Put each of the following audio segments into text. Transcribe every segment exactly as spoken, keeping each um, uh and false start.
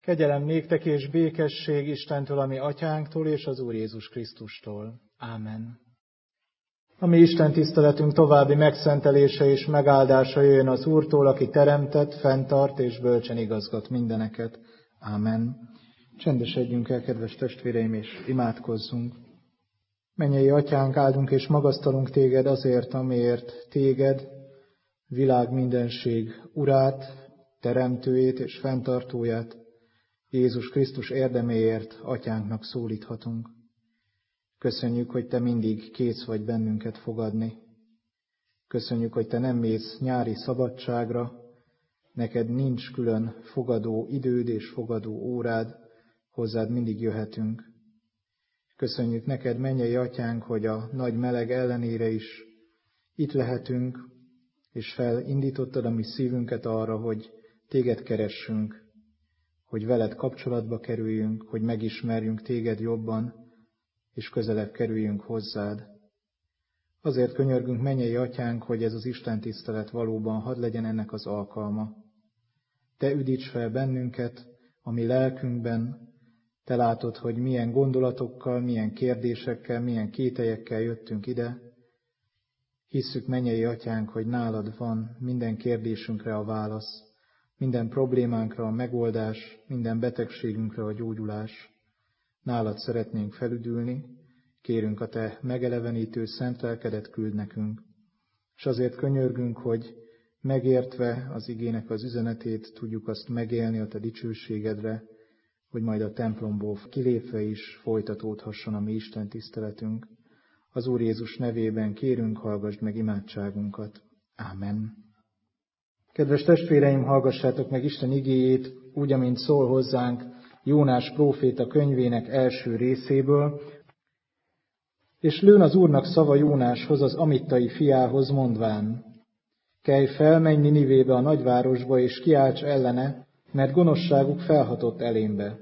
Kegyelem néktek és békesség Istentől, a mi atyánktól és az Úr Jézus Krisztustól. Ámen. A mi Isten tiszteletünk további megszentelése és megáldása jöjjön az Úrtól, aki teremtett, fenntart és bölcsen igazgat mindeneket. Ámen. Csendesedjünk el, kedves testvéreim, és imádkozzunk. Mennyei Atyánk, áldunk és magasztalunk téged azért, amiért téged, világ mindenség urát, teremtőjét és fenntartóját, Jézus Krisztus érdeméért atyánknak szólíthatunk. Köszönjük, hogy te mindig kész vagy bennünket fogadni. Köszönjük, hogy te nem mész nyári szabadságra, neked nincs külön fogadó időd és fogadó órád, hozzád mindig jöhetünk. Köszönjük neked, mennyei atyánk, hogy a nagy meleg ellenére is itt lehetünk, és felindítottad a mi szívünket arra, hogy téged keressünk, hogy veled kapcsolatba kerüljünk, hogy megismerjünk téged jobban, és közelebb kerüljünk hozzád. Azért könyörgünk, mennyei atyánk, hogy ez az Isten tisztelet valóban hadd legyen ennek az alkalma. Te üdíts fel bennünket, a mi lelkünkben, te látod, hogy milyen gondolatokkal, milyen kérdésekkel, milyen kételyekkel jöttünk ide. Hisszük, mennyei atyánk, hogy nálad van minden kérdésünkre a válasz, minden problémánkra a megoldás, minden betegségünkre a gyógyulás. Nálad szeretnénk felüdülni, kérünk a te megelevenítő szent lelkedet küld nekünk. És azért könyörgünk, hogy megértve az igének az üzenetét, tudjuk azt megélni a te dicsőségedre, hogy majd a templomból kilépve is folytatódhasson a mi Isten tiszteletünk. Az Úr Jézus nevében kérünk, hallgassd meg imádságunkat. Ámen. Kedves testvéreim, hallgassátok meg Isten igéjét, úgy, amint szól hozzánk Jónás próféta könyvének első részéből. És lőn az Úrnak szava Jónáshoz, az amittai fiához, mondván: kelj fel, menj Ninivébe, a nagyvárosba, és kiálts ellene, mert gonoszságuk felhatott elémbe.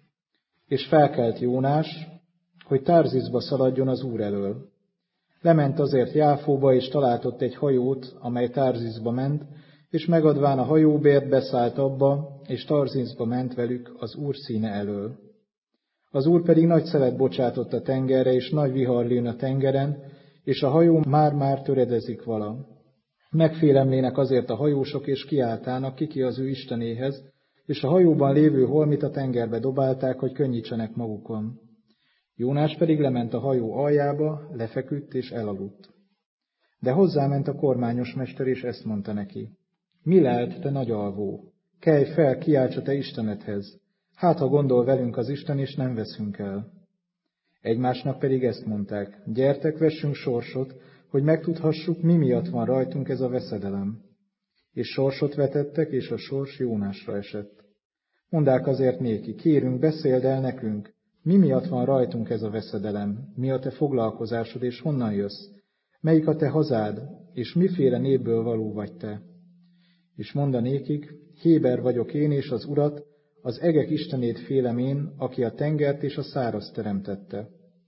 És felkelt Jónás, hogy Tarziszba szaladjon az Úr elől. Lement azért Jáfóba, és talált ott egy hajót, amely Tarziszba ment, és megadván a hajóbért beszállt abba, és Tarziszba ment velük az Úr színe elől. Az Úr pedig nagy szelet bocsátott a tengerre, és nagy vihar lőn a tengeren, és a hajó már-már töredezik vala. Megfélemlének azért a hajósok, és kiáltának kiki az ő istenéhez, és a hajóban lévő holmit a tengerbe dobálták, hogy könnyítsenek magukon. Jónás pedig lement a hajó aljába, lefeküdt és elaludt. De hozzáment a kormányos mester, és ezt mondta neki: mi lelt, te nagy alvó? Kelj fel, kiálts a te Istenedhez. Hát, ha gondol velünk az Isten, és nem veszünk el. Egymásnak pedig ezt mondták: gyertek, vessünk sorsot, hogy megtudhassuk, mi miatt van rajtunk ez a veszedelem. És sorsot vetettek, és a sors Jónásra esett. Mondák azért néki: kérünk, beszéld el nekünk, mi miatt van rajtunk ez a veszedelem, mi a te foglalkozásod, és honnan jössz? Melyik a te hazád, és miféle népből való vagy te? És mondanékik: Héber vagyok én, és az Urat, az egek Istenét félem én, aki a tengert és a száraz teremtette.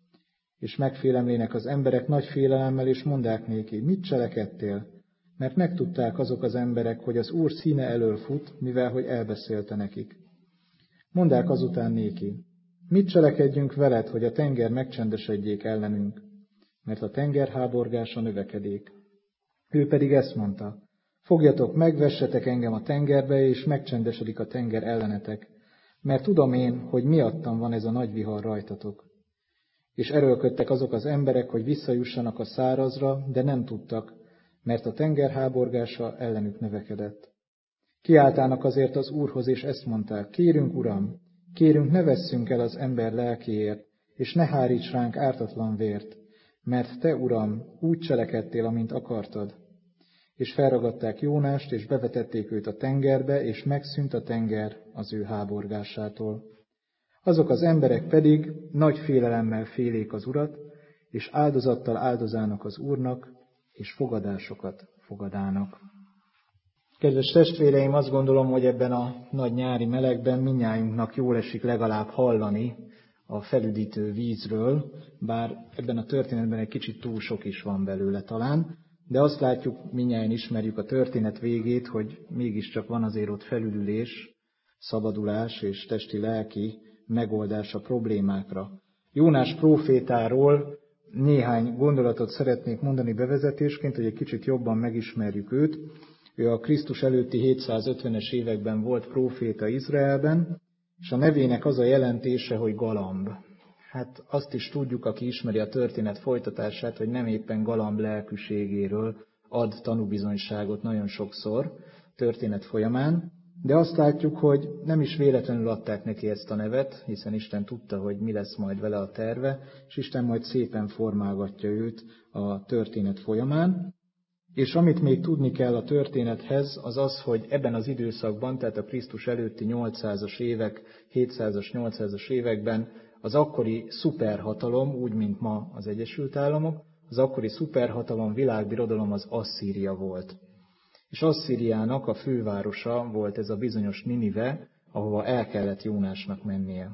És megfélemlének az emberek nagy félelemmel, és mondák néki: mit cselekedtél? Mert megtudták azok az emberek, hogy az Úr színe elől fut, mivel hogy elbeszélte nekik. Mondák azután néki: mit cselekedjünk veled, hogy a tenger megcsendesedjék ellenünk? Mert a tenger háborgása növekedék. Ő pedig ezt mondta: fogjatok meg, vessetek engem a tengerbe, és megcsendesedik a tenger ellenetek, mert tudom én, hogy miattam van ez a nagy vihar rajtatok. És erőlködtek azok az emberek, hogy visszajussanak a szárazra, de nem tudtak, mert a tenger háborgása ellenük növekedett. Kiáltának azért az Úrhoz, és ezt mondták: kérünk, Uram, kérünk, ne vesszünk el az ember lelkéért, és ne háríts ránk ártatlan vért, mert te, Uram, úgy cselekedtél, amint akartad. És felragadták Jónást, és bevetették őt a tengerbe, és megszűnt a tenger az ő háborgásától. Azok az emberek pedig nagy félelemmel félék az Urat, és áldozattal áldozának az Úrnak, és fogadásokat fogadának. Kedves testvéreim, azt gondolom, hogy ebben a nagy nyári melegben mindnyájunknak jól esik legalább hallani a felüdítő vízről, bár ebben a történetben egy kicsit túl sok is van belőle talán, de azt látjuk, mindnyájan ismerjük a történet végét, hogy mégiscsak van azért ott felüdülés, szabadulás és testi-lelki megoldás a problémákra. Jónás prófétáról néhány gondolatot szeretnék mondani bevezetésként, hogy egy kicsit jobban megismerjük őt. Ő a Krisztus előtti hétszázötvenes években volt próféta Izraelben, és a nevének az a jelentése, hogy galamb. Hát azt is tudjuk, aki ismeri a történet folytatását, hogy nem éppen galamb lelkűségéről ad tanúbizonyságot nagyon sokszor történet folyamán, de azt látjuk, hogy nem is véletlenül adták neki ezt a nevet, hiszen Isten tudta, hogy mi lesz majd vele a terve, és Isten majd szépen formálgatja őt a történet folyamán. És amit még tudni kell a történethez, az az, hogy ebben az időszakban, tehát a Krisztus előtti nyolcszázas évek, hétszázas, nyolcszázas években az akkori szuperhatalom, úgy, mint ma az Egyesült Államok, az akkori szuperhatalom, világbirodalom az Asszíria volt. És Asszíriának a fővárosa volt ez a bizonyos Ninive, ahova el kellett Jónásnak mennie.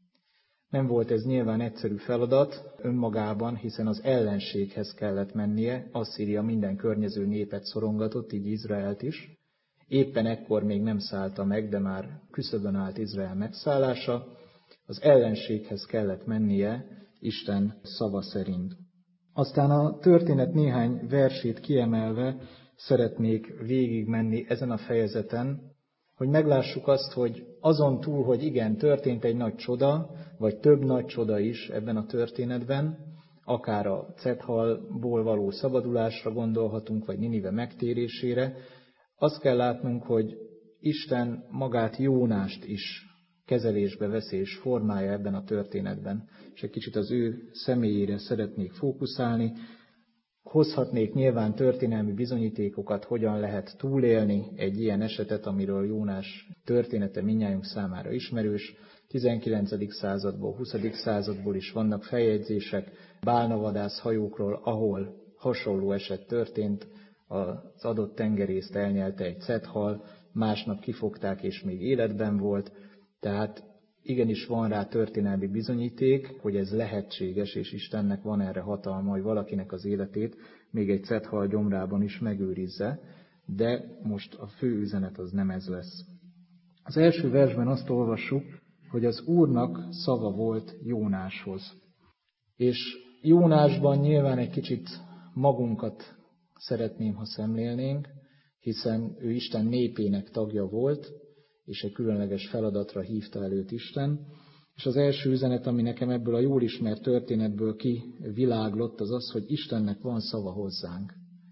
Nem volt ez nyilván egyszerű feladat önmagában, hiszen az ellenséghez kellett mennie, Asszíria minden környező népet szorongatott, így Izraelt is. Éppen ekkor még nem szállta meg, de már küszöbön állt Izrael megszállása. Az ellenséghez kellett mennie Isten szava szerint. Aztán a történet néhány versét kiemelve szeretnék végigmenni ezen a fejezeten, hogy meglássuk azt, hogy azon túl, hogy igen, történt egy nagy csoda, vagy több nagy csoda is ebben a történetben, akár a Cethalból való szabadulásra gondolhatunk, vagy Ninive megtérésére, azt kell látnunk, hogy Isten magát Jónást is kezelésbe veszi és formálja ebben a történetben. És egy kicsit az ő személyére szeretnék fókuszálni. Hozhatnék nyilván történelmi bizonyítékokat, hogyan lehet túlélni egy ilyen esetet, amiről Jónás története mindnyájunk számára ismerős. tizenkilencedik századból, huszadik századból is vannak feljegyzések bálnavadász hajókról, ahol hasonló eset történt, az adott tengerészt elnyelte egy cethal, másnap kifogták és még életben volt, tehát igenis van rá történelmi bizonyíték, hogy ez lehetséges, és Istennek van erre hatalma, hogy valakinek az életét még egy cethal gyomrában is megőrizze, de most a fő üzenet az nem ez lesz. Az első versben azt olvassuk, hogy az Úrnak szava volt Jónáshoz. És Jónásban nyilván egy kicsit magunkat szeretném, ha szemlélnénk, hiszen ő Isten népének tagja volt, és egy különleges feladatra hívta el őt Isten. És az első üzenet, ami nekem ebből a jól ismert történetből kiviláglott, az az, hogy Istennek van szava hozzánk.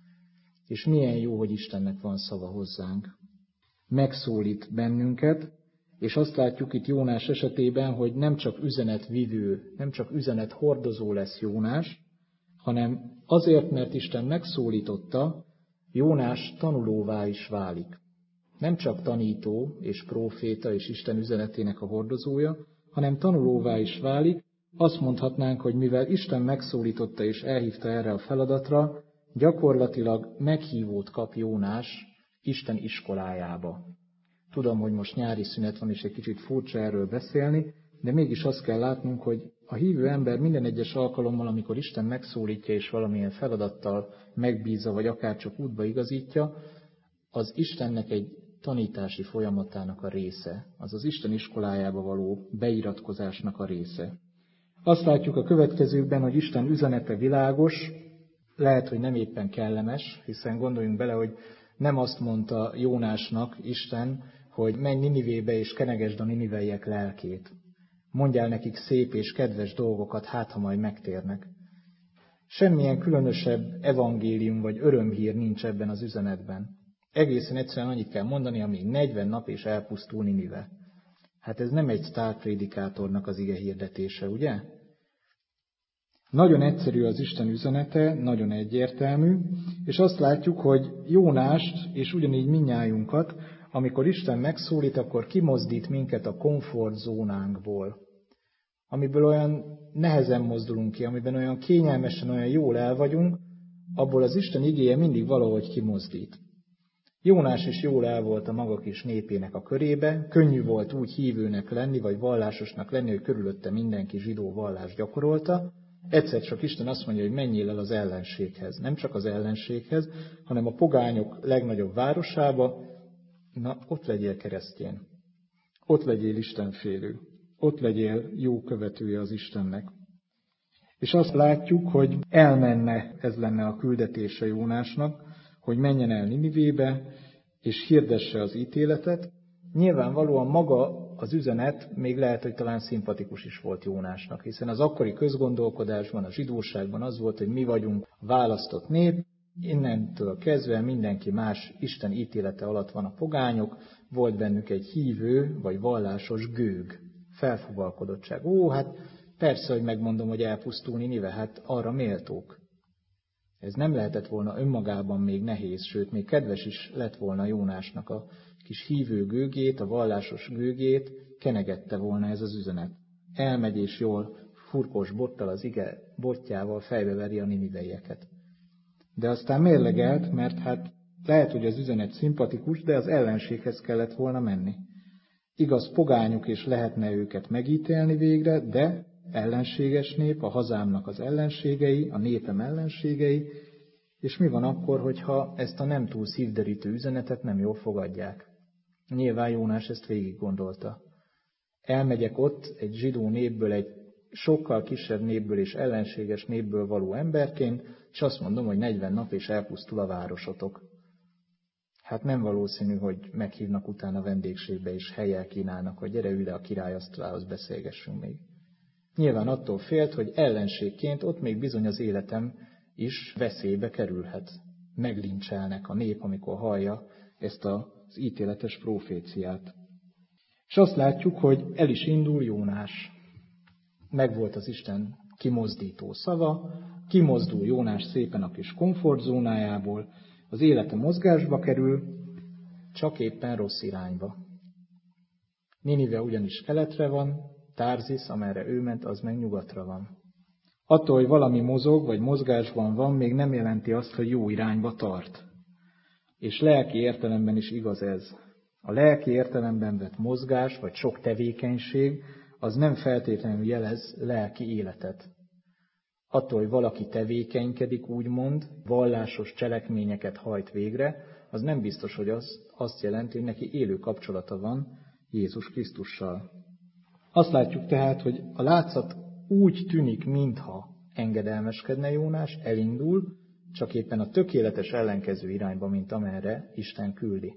És milyen jó, hogy Istennek van szava hozzánk. Megszólít bennünket, és azt látjuk itt Jónás esetében, hogy nem csak üzenetvivő, nem csak üzenethordozó lesz Jónás, hanem azért, mert Isten megszólította, Jónás tanulóvá is válik. Nem csak tanító és próféta és Isten üzenetének a hordozója, hanem tanulóvá is válik. Azt mondhatnánk, hogy mivel Isten megszólította és elhívta erre a feladatra, gyakorlatilag meghívót kap Jónás Isten iskolájába. Tudom, hogy most nyári szünet van, és egy kicsit furcsa erről beszélni, de mégis azt kell látnunk, hogy a hívő ember minden egyes alkalommal, amikor Isten megszólítja és valamilyen feladattal megbízza, vagy akár csak útba igazítja, az Istennek egy tanítási folyamatának a része, az az Isten iskolájába való beiratkozásnak a része. Azt látjuk a következőkben, hogy Isten üzenete világos, lehet, hogy nem éppen kellemes, hiszen gondoljunk bele, hogy nem azt mondta Jónásnak Isten, hogy menj Ninivébe és kenegesd a niniveiek lelkét. Mondjál nekik szép és kedves dolgokat, hát ha majd megtérnek. Semmilyen különösebb evangélium vagy örömhír nincs ebben az üzenetben. Egészen egyszerűen annyit kell mondani, amíg negyven nap és elpusztul Ninive. Hát ez nem egy sztárprédikátornak az ige hirdetése, ugye? Nagyon egyszerű az Isten üzenete, nagyon egyértelmű, és azt látjuk, hogy Jónást és ugyanígy mindnyájunkat, amikor Isten megszólít, akkor kimozdít minket a komfortzónánkból, amiből olyan nehezen mozdulunk ki, amiben olyan kényelmesen, olyan jól el vagyunk, abból az Isten igéje mindig valahogy kimozdít. Jónás is jól el volt a maga kis népének a körébe, könnyű volt úgy hívőnek lenni, vagy vallásosnak lenni, hogy körülötte mindenki zsidó vallást gyakorolta. Egyszer csak Isten azt mondja, hogy menjél el az ellenséghez. Nem csak az ellenséghez, hanem a pogányok legnagyobb városába, na ott legyél keresztjén. ott legyél istenfélő, ott legyél jó követője az Istennek. És azt látjuk, hogy elmenne, ez lenne a küldetése Jónásnak, hogy menjen el Ninivébe, és hirdesse az ítéletet. Nyilvánvalóan maga az üzenet még lehet, hogy talán szimpatikus is volt Jónásnak, hiszen az akkori közgondolkodásban, a zsidóságban az volt, hogy mi vagyunk a választott nép, innentől kezdve mindenki más Isten ítélete alatt van a pogányok, volt bennük egy hívő vagy vallásos gőg, felfuvalkodottság. Ó, hát persze, hogy megmondom, hogy elpusztul Ninive, hát arra méltók. Ez nem lehetett volna önmagában még nehéz, sőt, még kedves is lett volna Jónásnak a kis hívő gőgét, a vallásos gőgét, kenegette volna ez az üzenet. Elmegy és jól furkos bottal az ige botjával fejbeveri a niniveieket. De aztán mérlegelt, mert hát lehet, hogy az üzenet szimpatikus, de az ellenséghez kellett volna menni. Igaz, pogányok és lehetne őket megítélni végre, de ellenséges nép, a hazámnak az ellenségei, a népem ellenségei, és mi van akkor, hogyha ezt a nem túl szívderítő üzenetet nem jól fogadják? Nyilván Jónás ezt végig gondolta. Elmegyek ott egy zsidó népből, egy sokkal kisebb népből és ellenséges népből való emberként, és azt mondom, hogy negyven nap és elpusztul a városotok. Hát nem valószínű, hogy meghívnak utána vendégségbe és helyel kínálnak, hogy gyere ülj le a királyasztalához, beszélgessünk még. Nyilván attól félt, hogy ellenségként ott még bizony az életem is veszélybe kerülhet. Meglincselnek a nép, amikor hallja ezt az ítéletes proféciát. És azt látjuk, hogy el is indul Jónás. Megvolt az Isten kimozdító szava, kimozdul Jónás szépen a kis komfortzónájából, az élete mozgásba kerül, csak éppen rossz irányba. Ninive ugyanis keletre van, Tárzis, amerre ő ment, az meg nyugatra van. Attól, hogy valami mozog, vagy mozgásban van, még nem jelenti azt, hogy jó irányba tart. És lelki értelemben is igaz ez. A lelki értelemben vett mozgás, vagy sok tevékenység, az nem feltétlenül jelez lelki életet. Attól, hogy valaki tevékenykedik, úgymond, vallásos cselekményeket hajt végre, az nem biztos, hogy az, azt jelenti, hogy neki élő kapcsolata van Jézus Krisztussal. Azt látjuk tehát, hogy a látszat úgy tűnik, mintha engedelmeskedne Jónás, elindul, csak éppen a tökéletes ellenkező irányba, mint amerre Isten küldi.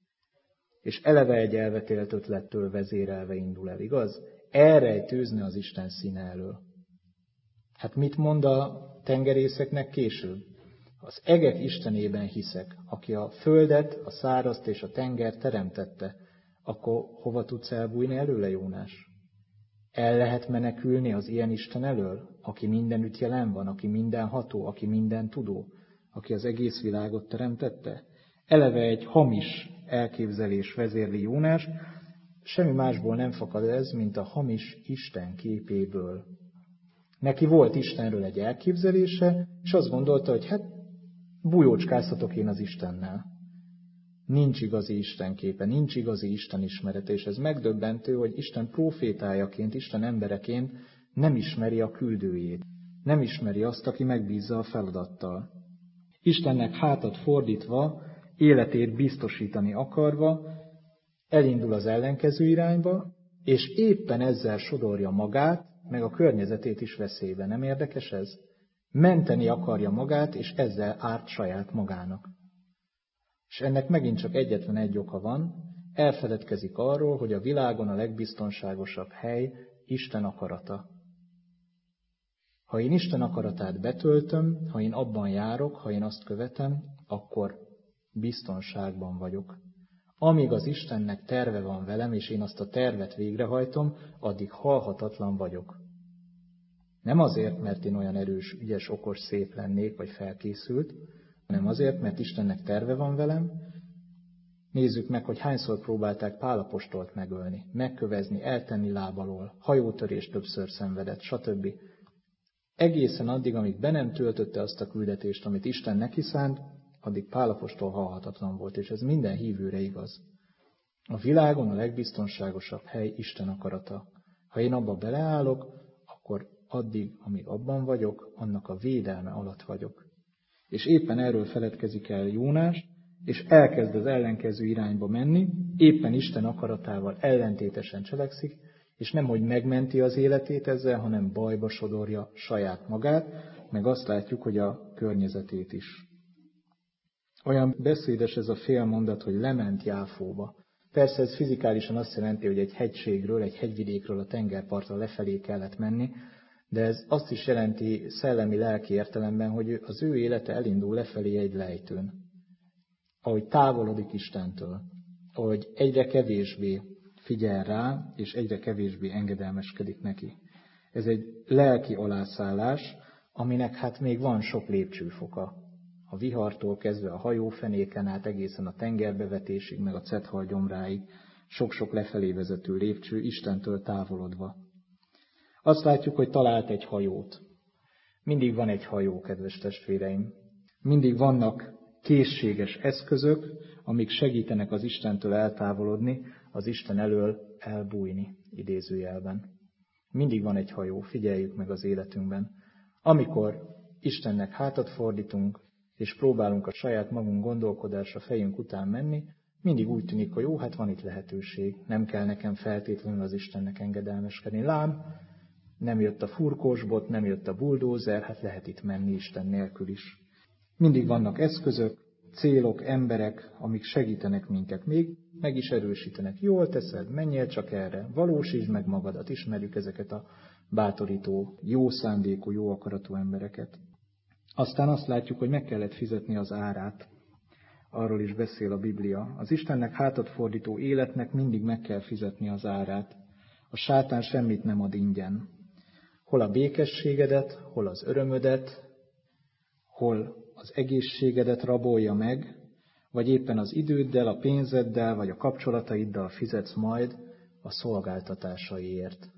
És eleve egy elvetélt ötlettől vezérelve indul el, igaz? Elrejtőzne az Isten színe elől. Hát mit mond a tengerészeknek később? Az egek Istenében hiszek, aki a földet, a szárazt és a tenger teremtette, akkor hova tudsz elbújni előle, Jónás? El lehet menekülni az ilyen Isten elől, aki mindenütt jelen van, aki mindenható, aki minden tudó, aki az egész világot teremtette? Eleve egy hamis elképzelés vezérli Jónás, semmi másból nem fakad ez, mint a hamis Isten képéből. Neki volt Istenről egy elképzelése, és azt gondolta, hogy hát bujócskázhatok én az Istennel. Nincs igazi Isten képe, nincs igazi Isten ismerete, és ez megdöbbentő, hogy Isten prófétájaként, Isten embereként nem ismeri a küldőjét. Nem ismeri azt, aki megbízza a feladattal. Istennek hátat fordítva, életét biztosítani akarva, elindul az ellenkező irányba, és éppen ezzel sodorja magát, meg a környezetét is veszélybe. Nem érdekes ez? Menteni akarja magát, és ezzel árt saját magának. És ennek megint csak egyetlen egy oka van, elfeledkezik arról, hogy a világon a legbiztonságosabb hely Isten akarata. Ha én Isten akaratát betöltöm, ha én abban járok, ha én azt követem, akkor biztonságban vagyok. Amíg az Istennek terve van velem, és én azt a tervet végrehajtom, addig halhatatlan vagyok. Nem azért, mert én olyan erős, ügyes, okos, szép lennék, vagy felkészült, hanem azért, mert Istennek terve van velem. Nézzük meg, hogy hányszor próbálták Pál apostolt megölni, megkövezni, eltenni lábalól, hajótörést többször szenvedett, stb. Egészen addig, amíg be nem töltötte azt a küldetést, amit Isten neki szánt, addig Pál apostol halhatatlan volt, és ez minden hívőre igaz. A világon a legbiztonságosabb hely Isten akarata. Ha én abba beleállok, akkor addig, amíg abban vagyok, annak a védelme alatt vagyok. És éppen erről feledkezik el Jónás, és elkezd az ellenkező irányba menni, éppen Isten akaratával ellentétesen cselekszik, és nem hogy megmenti az életét ezzel, hanem bajba sodorja saját magát, meg azt látjuk, hogy a környezetét is. Olyan beszédes ez a félmondat, hogy lement Jáfóba. Persze ez fizikálisan azt jelenti, hogy egy hegységről, egy hegyvidékről a tengerpartra lefelé kellett menni, de ez azt is jelenti szellemi-lelki értelemben, hogy az ő élete elindul lefelé egy lejtőn. Ahogy távolodik Istentől, ahogy egyre kevésbé figyel rá, és egyre kevésbé engedelmeskedik neki. Ez egy lelki alászállás, aminek hát még van sok lépcsőfoka. A vihartól kezdve a hajófenéken át egészen a tengerbevetésig, meg a Cethal gyomráig, sok-sok lefelé vezető lépcső, Istentől távolodva. Azt látjuk, hogy talált egy hajót. Mindig van egy hajó, kedves testvéreim. Mindig vannak készséges eszközök, amik segítenek az Istentől eltávolodni, az Isten elől elbújni, idézőjelben. Mindig van egy hajó, figyeljük meg az életünkben. Amikor Istennek hátat fordítunk, és próbálunk a saját magunk gondolkodásra fejünk után menni, mindig úgy tűnik, hogy jó, hát van itt lehetőség, nem kell nekem feltétlenül az Istennek engedelmeskedni. Lám, nem jött a furkósbot, nem jött a buldózer, hát lehet itt menni Isten nélkül is. Mindig vannak eszközök, célok, emberek, amik segítenek minket, még meg is erősítenek. Jól teszed, menjél csak erre, valósítsd meg magadat, ismerjük ezeket a bátorító, jó szándékú, jó akaratú embereket. Aztán azt látjuk, hogy meg kellett fizetni az árát. Arról is beszél a Biblia. Az Istennek hátat fordító életnek mindig meg kell fizetni az árát. A sátán semmit nem ad ingyen. Hol a békességedet, hol az örömödet, hol az egészségedet rabolja meg, vagy éppen az időddel, a pénzeddel, vagy a kapcsolataiddal fizetsz majd a szolgáltatásaiért.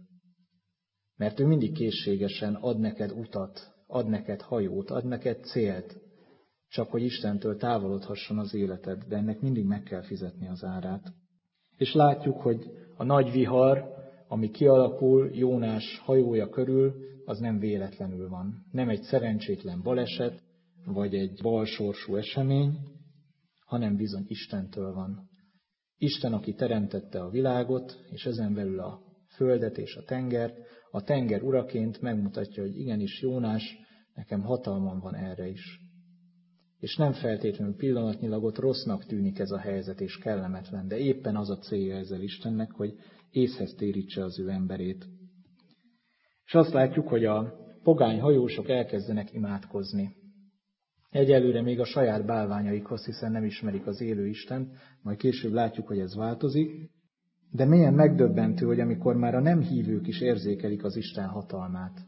Mert ő mindig készségesen ad neked utat, ad neked hajót, ad neked célt, csak hogy Istentől távolodhasson az életed, de ennek mindig meg kell fizetni az árát. És látjuk, hogy a nagy vihar, ami kialakul Jónás hajója körül, az nem véletlenül van. Nem egy szerencsétlen baleset, vagy egy balsorsú esemény, hanem bizony Istentől van. Isten, aki teremtette a világot, és ezen belül a földet és a tengert, a tenger uraként megmutatja, hogy igenis Jónás, nekem hatalmam van erre is. És nem feltétlenül pillanatnyilag ott rossznak tűnik ez a helyzet, és kellemetlen, de éppen az a célja ezzel Istennek, hogy észhez térítse az ő emberét. És azt látjuk, hogy a pogány hajósok elkezdenek imádkozni. Egyelőre még a saját bálványaikhoz, hiszen nem ismerik az élő Istent, majd később látjuk, hogy ez változik, de milyen megdöbbentő, hogy amikor már a nem hívők is érzékelik az Isten hatalmát.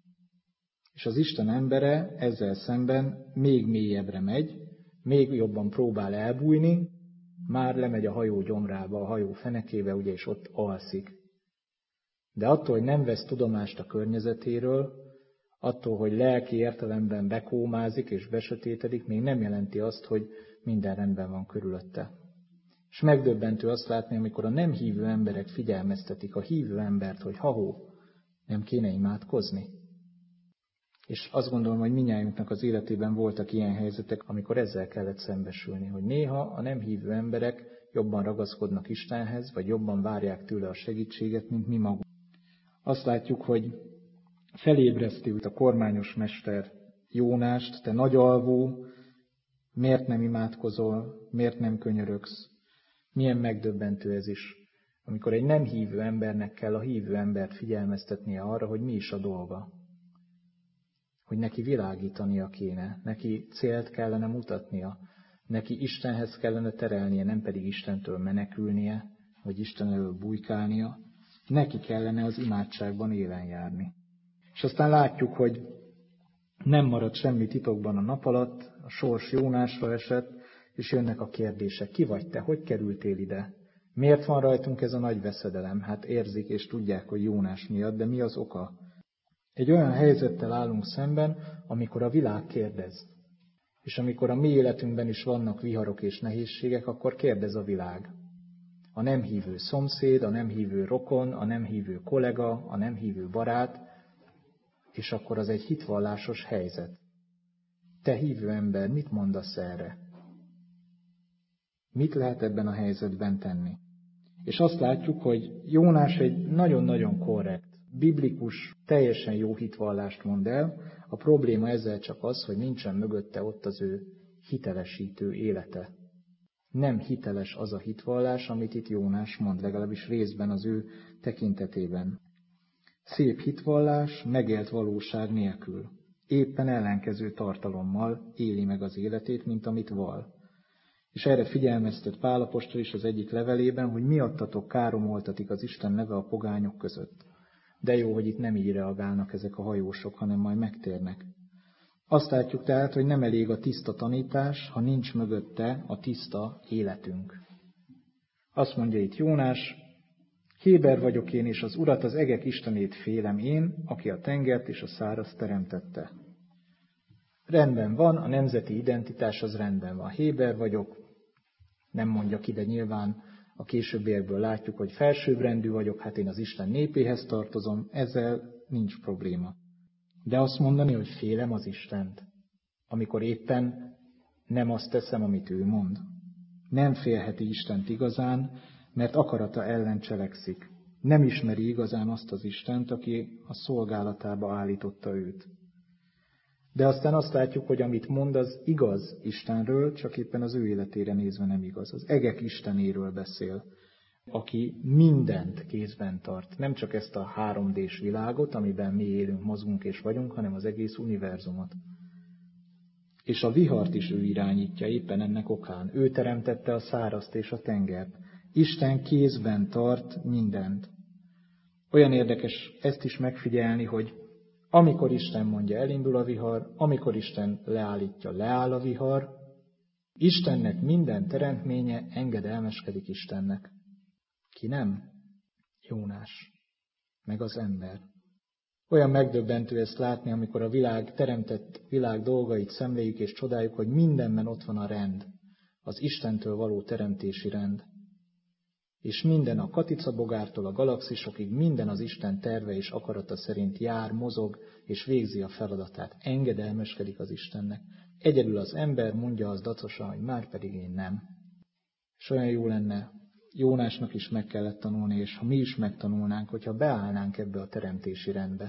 És az Isten embere ezzel szemben még mélyebbre megy, még jobban próbál elbújni, már lemegy a hajó gyomrába, a hajó fenekébe, ugye, és ott alszik. De attól, hogy nem vesz tudomást a környezetéről, attól, hogy lelki értelemben bekómázik és besötétedik, még nem jelenti azt, hogy minden rendben van körülötte. És megdöbbentő azt látni, amikor a nem hívő emberek figyelmeztetik a hívő embert, hogy ha-hó, nem kéne imádkozni. És azt gondolom, hogy mindnyájunknak az életében voltak ilyen helyzetek, amikor ezzel kellett szembesülni, hogy néha a nem hívő emberek jobban ragaszkodnak Istenhez, vagy jobban várják tőle a segítséget, mint mi magunk. Azt látjuk, hogy felébreszti őt a kormányos mester Jónást, te nagy alvó, miért nem imádkozol, miért nem könyörögsz? Milyen megdöbbentő ez is, amikor egy nem hívő embernek kell a hívő embert figyelmeztetnie arra, hogy mi is a dolga. Hogy neki világítania kéne, neki célt kellene mutatnia, neki Istenhez kellene terelnie, nem pedig Istentől menekülnie, vagy Isten elől bujkálnia, neki kellene az imádságban élen járni. És aztán látjuk, hogy nem marad semmi titokban a nap alatt, a sors Jónásra esett, és jönnek a kérdések. Ki vagy te? Hogy kerültél ide? Miért van rajtunk ez a nagy veszedelem? Hát érzik és tudják, hogy Jónás miatt, de mi az oka? Egy olyan helyzettel állunk szemben, amikor a világ kérdez. És amikor a mi életünkben is vannak viharok és nehézségek, akkor kérdez a világ. A nem hívő szomszéd, a nem hívő rokon, a nem hívő kollega, a nem hívő barát, és akkor az egy hitvallásos helyzet. Te hívő ember, mit mondasz erre? Mit lehet ebben a helyzetben tenni? És azt látjuk, hogy Jónás egy nagyon-nagyon korrekt, biblikus, teljesen jó hitvallást mond el. A probléma ezzel csak az, hogy nincsen mögötte ott az ő hitelesítő élete. Nem hiteles az a hitvallás, amit itt Jónás mond, legalábbis részben az ő tekintetében. Szép hitvallás, megélt valóság nélkül. Éppen ellenkező tartalommal éli meg az életét, mint amit val. És erre figyelmeztet Pál apostol is az egyik levelében, hogy miattatok káromoltatik az Isten neve a pogányok között. De jó, hogy itt nem így reagálnak ezek a hajósok, hanem majd megtérnek. Azt látjuk tehát, hogy nem elég a tiszta tanítás, ha nincs mögötte a tiszta életünk. Azt mondja itt Jónás, héber vagyok én, és az Urat, az egek Istenét félem én, aki a tengert és a száraz teremtette. Rendben van, a nemzeti identitás az rendben van. Héber vagyok, nem mondja ki, de nyilván a későbbiekből látjuk, hogy felsőbbrendű vagyok, hát én az Isten népéhez tartozom, ezzel nincs probléma. De azt mondani, hogy félem az Istent, amikor éppen nem azt teszem, amit ő mond. Nem félheti Istent igazán, mert akarata ellen cselekszik. Nem ismeri igazán azt az Istent, aki a szolgálatába állította őt. De aztán azt látjuk, hogy amit mond, az igaz Istenről, csak éppen az ő életére nézve nem igaz. Az egek Istenéről beszél, aki mindent kézben tart. Nem csak ezt a három dés világot, amiben mi élünk, mozgunk és vagyunk, hanem az egész univerzumot. És a vihart is ő irányítja éppen ennek okán. Ő teremtette a szárazt és a tengert. Isten kézben tart mindent. Olyan érdekes ezt is megfigyelni, hogy amikor Isten mondja, elindul a vihar, amikor Isten leállítja, leáll a vihar, Istennek minden teremtménye engedelmeskedik Istennek. Ki nem? Jónás, meg az ember. Olyan megdöbbentő ezt látni, amikor a világ teremtett világ dolgait szemléljük és csodáljuk, hogy mindenben ott van a rend, az Istentől való teremtési rend. És minden a katicabogártól a galaxisokig, minden az Isten terve és akarata szerint jár, mozog és végzi a feladatát. Engedelmeskedik az Istennek. Egyedül az ember mondja az dacosan, hogy már pedig én nem. És olyan jó lenne, Jónásnak is meg kellett tanulni, és ha mi is megtanulnánk, hogyha beállnánk ebbe a teremtési rendbe.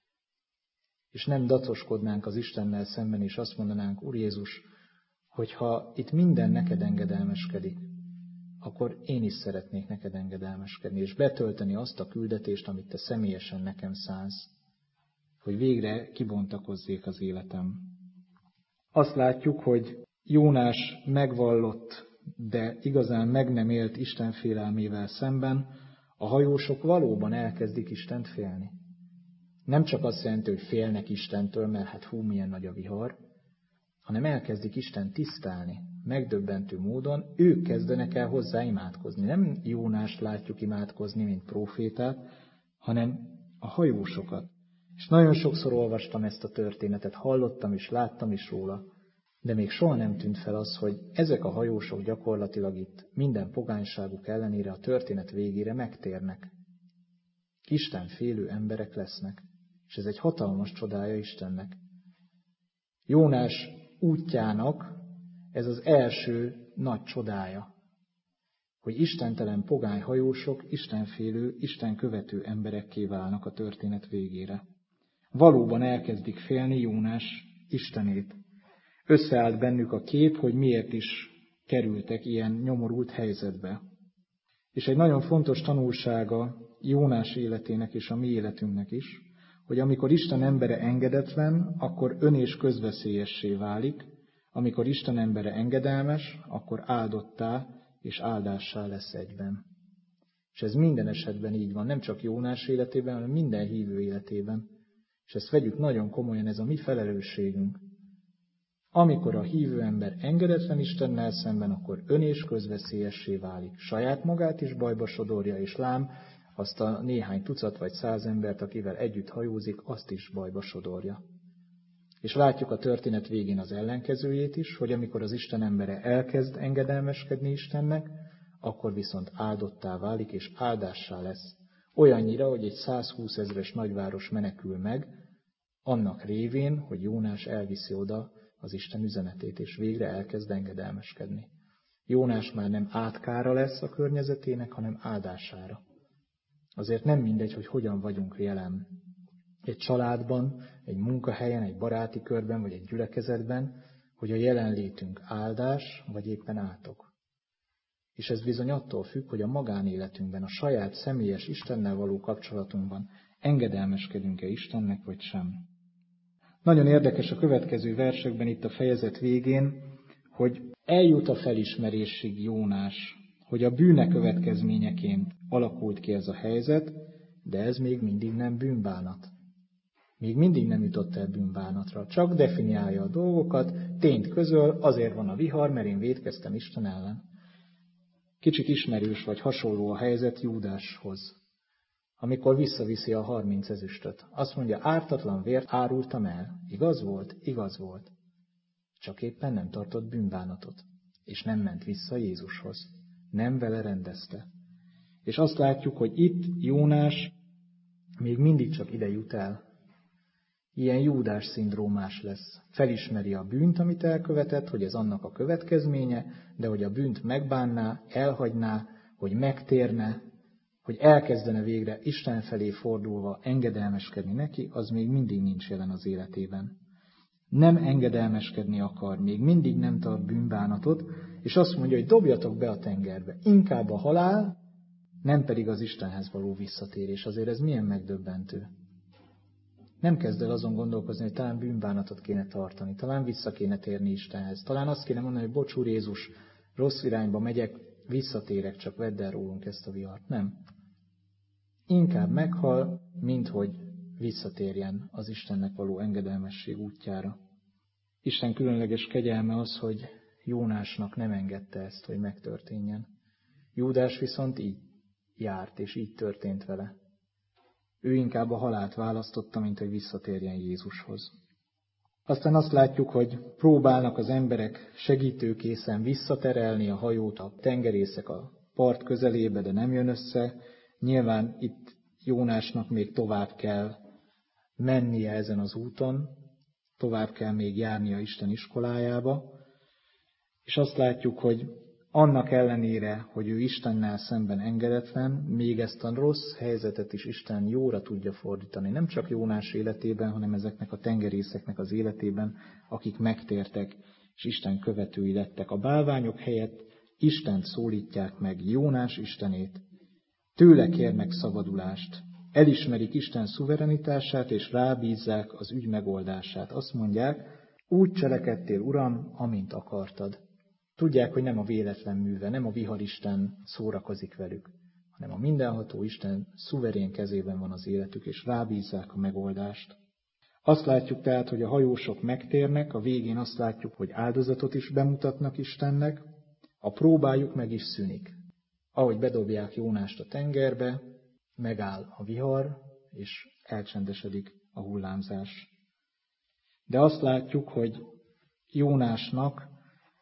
És nem dacoskodnánk az Istennel szemben, és azt mondanánk, Úr Jézus, hogyha itt minden neked engedelmeskedik, akkor én is szeretnék neked engedelmeskedni, és betölteni azt a küldetést, amit te személyesen nekem szánsz, hogy végre kibontakozzék az életem. Azt látjuk, hogy Jónás megvallott, de igazán meg nem élt Isten félelmével szemben, a hajósok valóban elkezdik Istent félni. Nem csak azt jelenti, hogy félnek Istentől, mert hát hú, milyen nagy a vihar, hanem elkezdik Isten tisztelni. Megdöbbentő módon ők kezdenek el hozzá imádkozni. Nem Jónást látjuk imádkozni, mint prófétát, hanem a hajósokat. És nagyon sokszor olvastam ezt a történetet, hallottam és láttam is róla, de még soha nem tűnt fel az, hogy ezek a hajósok gyakorlatilag itt minden pogányságuk ellenére a történet végére megtérnek. Isten félő emberek lesznek, és ez egy hatalmas csodája Istennek. Jónás útjának ez az első nagy csodája, hogy istentelen pogány hajósok, istenfélő, istenkövető emberekké válnak a történet végére. Valóban elkezdik félni Jónás Istenét. Összeállt bennük a kép, hogy miért is kerültek ilyen nyomorult helyzetbe. És egy nagyon fontos tanulsága Jónás életének és a mi életünknek is, hogy amikor Isten embere engedetlen, akkor ön- és közveszélyessé válik, amikor Isten embere engedelmes, akkor áldottá és áldássá lesz egyben. És ez minden esetben így van, nem csak Jónás életében, hanem minden hívő életében. És ezt vegyük nagyon komolyan, ez a mi felelősségünk. Amikor a hívő ember engedetlen Istennel szemben, akkor ön- és közveszélyessé válik. Saját magát is bajba sodorja, és lám, azt a néhány tucat vagy száz embert, akivel együtt hajózik, azt is bajba sodorja. És látjuk a történet végén az ellenkezőjét is, hogy amikor az Isten embere elkezd engedelmeskedni Istennek, akkor viszont áldottá válik, és áldássá lesz. Olyannyira, hogy egy százhúsz ezres nagyváros menekül meg, annak révén, hogy Jónás elviszi oda az Isten üzenetét, és végre elkezd engedelmeskedni. Jónás már nem átkára lesz a környezetének, hanem áldására. Azért nem mindegy, hogy hogyan vagyunk jelen. Egy családban, egy munkahelyen, egy baráti körben, vagy egy gyülekezetben, hogy a jelenlétünk áldás, vagy éppen átok. És ez bizony attól függ, hogy a magánéletünkben, a saját személyes Istennel való kapcsolatunkban engedelmeskedünk-e Istennek, vagy sem. Nagyon érdekes a következő versekben, itt a fejezet végén, hogy eljut a felismerésig Jónás, hogy a bűne következményeként alakult ki ez a helyzet, de ez még mindig nem bűnbánat. Még mindig nem jutott el bűnbánatra, csak definiálja a dolgokat, tényt közöl, azért van a vihar, mert én vétkeztem Isten ellen. Kicsit ismerős vagy hasonló a helyzet Júdáshoz, amikor visszaviszi a harminc ezüstöt. Azt mondja, ártatlan vért árultam el. Igaz volt? Igaz volt. Csak éppen nem tartott bűnbánatot, és nem ment vissza Jézushoz. Nem vele rendezte. És azt látjuk, hogy itt Jónás még mindig csak ide jut el. Ilyen Júdás szindrómás lesz. Felismeri a bűnt, amit elkövetett, hogy ez annak a következménye, de hogy a bűnt megbánná, elhagyná, hogy megtérne, hogy elkezdene végre Isten felé fordulva engedelmeskedni neki, az még mindig nincs jelen az életében. Nem engedelmeskedni akar, még mindig nem tart bűnbánatot, és azt mondja, hogy dobjatok be a tengerbe. Inkább a halál, nem pedig az Istenhez való visszatérés. Azért ez milyen megdöbbentő. Nem kezd el azon gondolkozni, hogy talán bűnbánatot kéne tartani, talán vissza kéne térni Istenhez. Talán azt kéne mondani, hogy bocs, Úr Jézus, rossz irányba megyek, visszatérek, csak vedd el rólunk ezt a vihart. Nem. Inkább meghal, mint hogy visszatérjen az Istennek való engedelmesség útjára. Isten különleges kegyelme az, hogy Jónásnak nem engedte ezt, hogy megtörténjen. Júdás viszont így járt, és így történt vele. Ő inkább a halált választotta, mint hogy visszatérjen Jézushoz. Aztán azt látjuk, hogy próbálnak az emberek segítőkészen visszaterelni a hajót, a tengerészek a part közelébe, de nem jön össze. Nyilván itt Jónásnak még tovább kell mennie ezen az úton, tovább kell még járnia Isten iskolájába, és azt látjuk, hogy annak ellenére, hogy ő Istennel szemben engedetlen, még ezt a rossz helyzetet is Isten jóra tudja fordítani. Nem csak Jónás életében, hanem ezeknek a tengerészeknek az életében, akik megtértek, és Isten követői lettek. A bálványok helyett Istent szólítják meg, Jónás Istenét. Tőle kérnek szabadulást. Elismerik Isten szuverenitását, és rábízzák az ügy megoldását. Azt mondják, úgy cselekedtél, Uram, amint akartad. Tudják, hogy nem a véletlen műve, nem a viharisten szórakozik velük, hanem a mindenható Isten szuverén kezében van az életük, és rábízzák a megoldást. Azt látjuk tehát, hogy a hajósok megtérnek, a végén azt látjuk, hogy áldozatot is bemutatnak Istennek, a próbájuk meg is szűnik. Ahogy bedobják Jónást a tengerbe, megáll a vihar, és elcsendesedik a hullámzás. De azt látjuk, hogy Jónásnak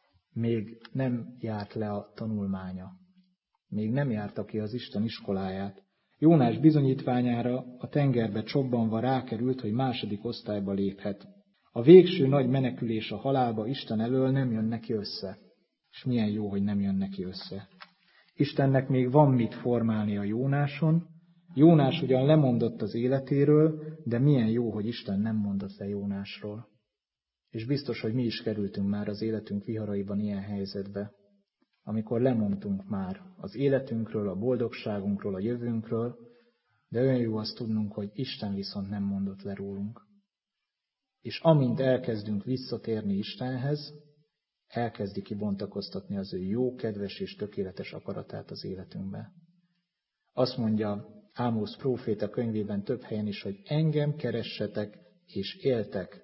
még nem járt le a tanulmánya. Még nem járta ki az Isten iskoláját. Jónás bizonyítványára a tengerbe csobbanva rákerült, hogy második osztályba léphet. A végső nagy menekülés a halálba Isten elől nem jön neki össze. És milyen jó, hogy nem jön neki össze. Istennek még van mit formálni a Jónáson. Jónás ugyan lemondott az életéről, de milyen jó, hogy Isten nem mondott le Jónásról. És biztos, hogy mi is kerültünk már az életünk viharaiban ilyen helyzetbe, amikor lemondtunk már az életünkről, a boldogságunkról, a jövőnkről, de olyan jó azt tudnunk, hogy Isten viszont nem mondott le rólunk. És amint elkezdünk visszatérni Istenhez, elkezdi kibontakoztatni az ő jó, kedves és tökéletes akaratát az életünkbe. Azt mondja Ámosz próféta könyvében több helyen is, hogy engem keressetek és éltek.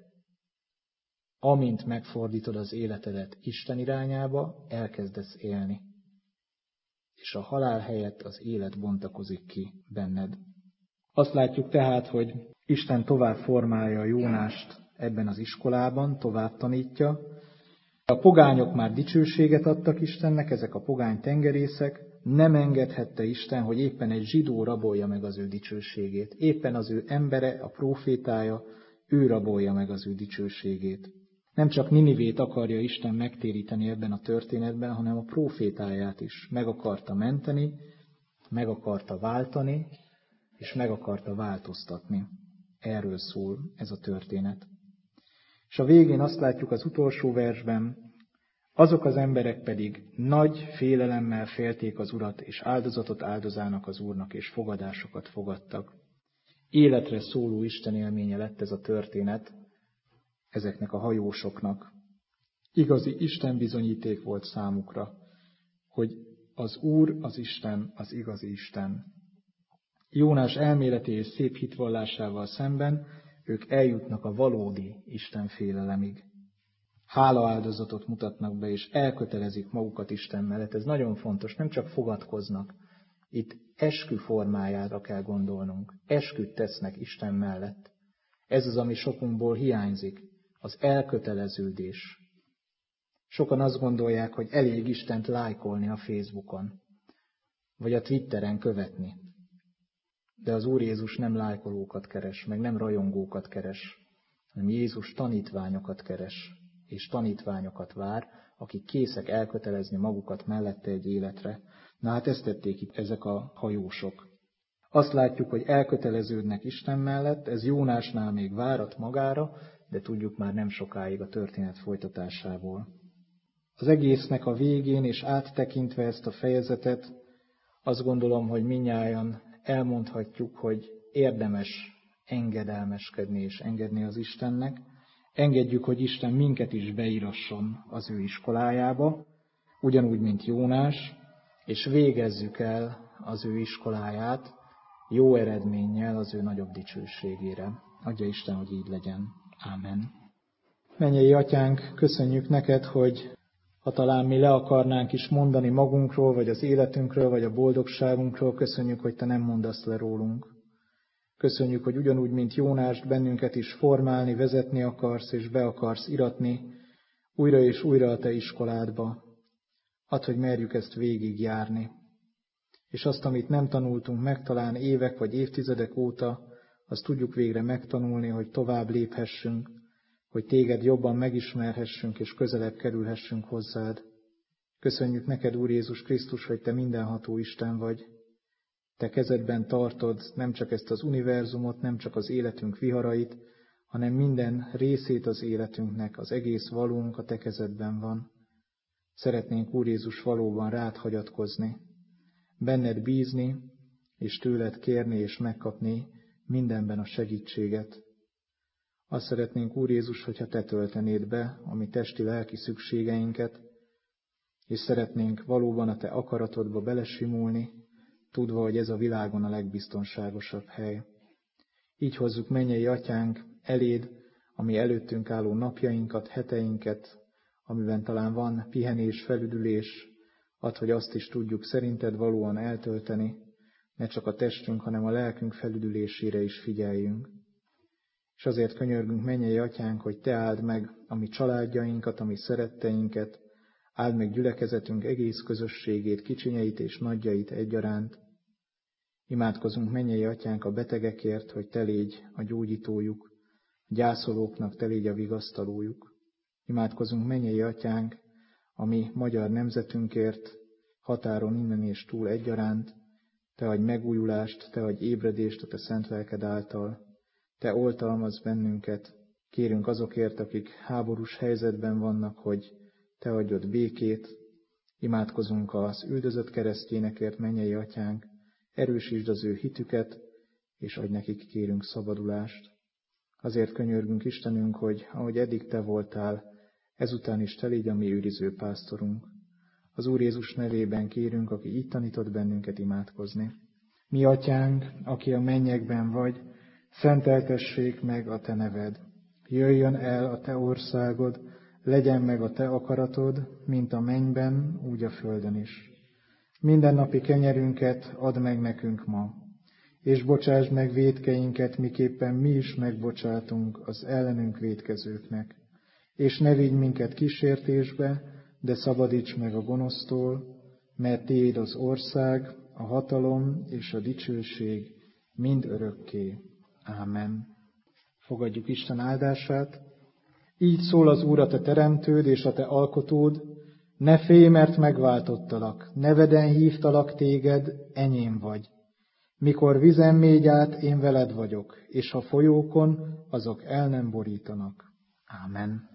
Amint megfordítod az életedet Isten irányába, elkezdesz élni. És a halál helyett az élet bontakozik ki benned. Azt látjuk tehát, hogy Isten tovább formálja a Jónást ebben az iskolában, tovább tanítja. A pogányok már dicsőséget adtak Istennek, ezek a pogány tengerészek, nem engedhette Isten, hogy éppen egy zsidó rabolja meg az ő dicsőségét. Éppen az ő embere, a prófétája, ő rabolja meg az ő dicsőségét. Nem csak Ninivét akarja Isten megtéríteni ebben a történetben, hanem a prófétáját is meg akarta menteni, meg akarta váltani, és meg akarta változtatni. Erről szól ez a történet. És a végén azt látjuk az utolsó versben, azok az emberek pedig nagy félelemmel félték az Urat, és áldozatot áldozának az Úrnak, és fogadásokat fogadtak. Életre szóló Isten élménye lett ez a történet ezeknek a hajósoknak. Igazi Isten bizonyíték volt számukra, hogy az Úr, az Isten, az igazi Isten. Jónás elméleti és szép hitvallásával szemben ők eljutnak a valódi Isten félelemig. Hálaáldozatot mutatnak be, és elkötelezik magukat Isten mellett. Ez nagyon fontos, nem csak fogadkoznak. Itt eskü formájára kell gondolnunk. Esküt tesznek Isten mellett. Ez az, ami sokunkból hiányzik, az elköteleződés. Sokan azt gondolják, hogy elég Istent lájkolni a Facebookon, vagy a Twitteren követni. De az Úr Jézus nem lájkolókat keres, meg nem rajongókat keres, hanem Jézus tanítványokat keres, és tanítványokat vár, akik készek elkötelezni magukat mellette egy életre. Na hát ezt tették itt ezek a hajósok. Azt látjuk, hogy elköteleződnek Isten mellett, ez Jónásnál még várat magára, de tudjuk már nem sokáig a történet folytatásából. Az egésznek a végén, és áttekintve ezt a fejezetet, azt gondolom, hogy mindnyájan elmondhatjuk, hogy érdemes engedelmeskedni és engedni az Istennek. Engedjük, hogy Isten minket is beírasson az ő iskolájába, ugyanúgy, mint Jónás, és végezzük el az ő iskoláját jó eredménnyel az ő nagyobb dicsőségére. Adja Isten, hogy így legyen. Ámen. Mennyei Atyánk, köszönjük neked, hogy ha talán mi le akarnánk is mondani magunkról, vagy az életünkről, vagy a boldogságunkról, köszönjük, hogy te nem mondasz le rólunk. Köszönjük, hogy ugyanúgy, mint Jónást, bennünket is formálni, vezetni akarsz, és be akarsz iratni újra és újra a te iskoládba. Add, hogy merjük ezt végigjárni. És azt, amit nem tanultunk meg talán évek vagy évtizedek óta, azt tudjuk végre megtanulni, hogy tovább léphessünk, hogy téged jobban megismerhessünk, és közelebb kerülhessünk hozzád. Köszönjük neked, Úr Jézus Krisztus, hogy te mindenható Isten vagy. Te kezedben tartod nem csak ezt az univerzumot, nem csak az életünk viharait, hanem minden részét az életünknek, az egész valónk a te kezedben van. Szeretnénk, Úr Jézus, valóban rád hagyatkozni, benned bízni, és tőled kérni és megkapni mindenben a segítséget. Azt szeretnénk, Úr Jézus, hogyha te töltenéd be a mi testi-lelki szükségeinket, és szeretnénk valóban a te akaratodba belesimulni, tudva, hogy ez a világon a legbiztonságosabb hely. Így hozzuk, mennyei Atyánk, eléd, ami előttünk álló napjainkat, heteinket, amiben talán van pihenés, felüdülés, add, hogy azt is tudjuk szerinted valóan eltölteni, ne csak a testünk, hanem a lelkünk felüdülésére is figyeljünk. És azért könyörgünk, mennyei Atyánk, hogy te áld meg a mi családjainkat, a mi szeretteinket, áld meg gyülekezetünk egész közösségét, kicsinyeit és nagyjait egyaránt. Imádkozunk, mennyei Atyánk, a betegekért, hogy te légy a gyógyítójuk, a gyászolóknak te légy a vigasztalójuk. Imádkozunk, mennyei Atyánk, a mi magyar nemzetünkért, határon innen és túl egyaránt, te adj megújulást, te adj ébredést a te szent lelked által, te oltalmazz bennünket, kérünk azokért, akik háborús helyzetben vannak, hogy te adjod békét, imádkozunk az üldözött keresztényekért, mennyei Atyánk, erősítsd az ő hitüket, és adj nekik, kérünk, szabadulást. Azért könyörgünk, Istenünk, hogy ahogy eddig te voltál, ezután is te légy a mi őriző pásztorunk. Az Úr Jézus nevében kérünk, aki így tanított bennünket imádkozni. Mi Atyánk, aki a mennyekben vagy, szenteltessék meg a te neved. Jöjjön el a te országod, legyen meg a te akaratod, mint a mennyben, úgy a földön is. Mindennapi kenyerünket add meg nekünk ma, és bocsásd meg vétkeinket, miképpen mi is megbocsátunk az ellenünk vétkezőknek. És ne vigy minket kísértésbe, de szabadíts meg a gonosztól, mert tiéd az ország, a hatalom és a dicsőség mind örökké. Ámen. Fogadjuk Isten áldását. Így szól az Úr, a te teremtőd és a te alkotód: ne félj, mert megváltottalak, neveden hívtalak téged, enyém vagy. Mikor vizen mégy át, én veled vagyok, és ha folyókon, azok el nem borítanak. Ámen.